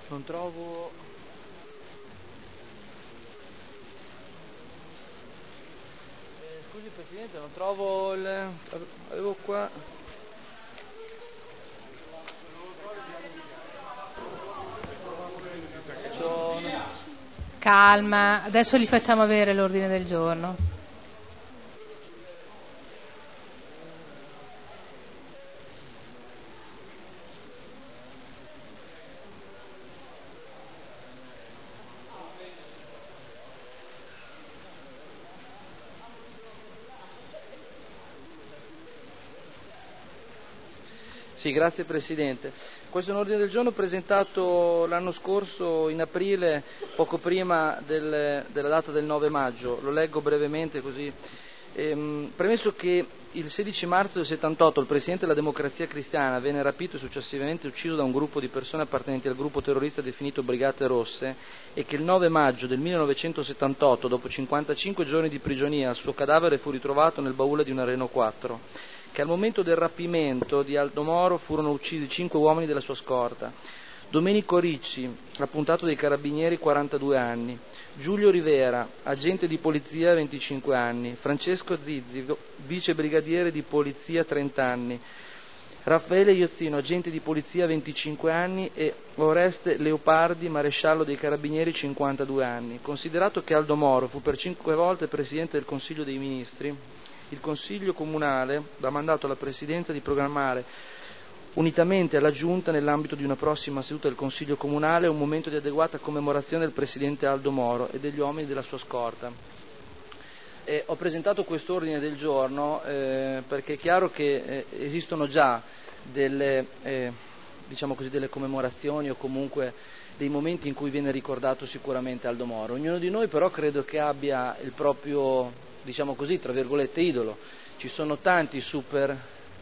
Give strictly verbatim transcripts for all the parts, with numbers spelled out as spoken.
Non trovo... Eh, scusi Presidente, non trovo il... avevo qua... C'ho... Calma, adesso gli facciamo avere l'ordine del giorno. Sì, grazie Presidente. Questo è un ordine del giorno presentato l'anno scorso in aprile, poco prima del, della data del nove maggio. Lo leggo brevemente così. Ehm, premesso che il sedici marzo del settantotto il Presidente della Democrazia Cristiana venne rapito e successivamente ucciso da un gruppo di persone appartenenti al gruppo terrorista definito Brigate Rosse e che il nove maggio del millenovecentosettantotto, dopo cinquantacinque giorni di prigionia, il suo cadavere fu ritrovato nel baule di una Renault quattro, che al momento del rapimento di Aldo Moro furono uccisi cinque uomini della sua scorta: Domenico Ricci, appuntato dei Carabinieri, quarantadue anni; Giulio Rivera, agente di polizia, venticinque anni; Francesco Zizzi, vice brigadiere di polizia, trenta anni; Raffaele Iozzino, agente di polizia, venticinque anni, e Oreste Leopardi, maresciallo dei Carabinieri, cinquantadue anni. Considerato che Aldo Moro fu per cinque volte Presidente del Consiglio dei Ministri, il Consiglio Comunale dà mandato alla Presidenza di programmare, unitamente alla Giunta, nell'ambito di una prossima seduta del Consiglio Comunale, un momento di adeguata commemorazione del Presidente Aldo Moro e degli uomini della sua scorta. Eh, ho presentato questo ordine del giorno eh, perché è chiaro che eh, esistono già delle, eh, diciamo così, delle commemorazioni o comunque dei momenti in cui viene ricordato sicuramente Aldo Moro. Ognuno di noi però credo che abbia il proprio, diciamo così, tra virgolette, idolo. Ci sono tanti super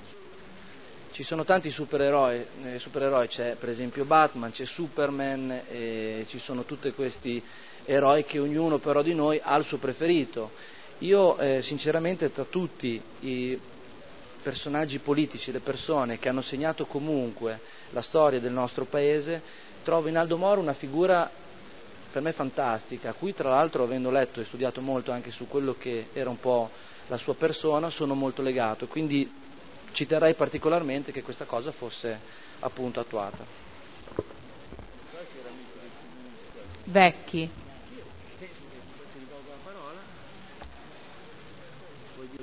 ci sono tanti supereroi, eh, supereroi, c'è per esempio Batman, c'è Superman, eh, ci sono tutti questi eroi che ognuno però di noi ha il suo preferito. Io eh, sinceramente, tra tutti i personaggi politici, le persone che hanno segnato comunque la storia del nostro paese, trovo in Aldo Moro una figura per me fantastica, a cui tra l'altro, avendo letto e studiato molto anche su quello che era un po' la sua persona, sono molto legato, quindi ci terrei particolarmente che questa cosa fosse appunto attuata. Vecchi.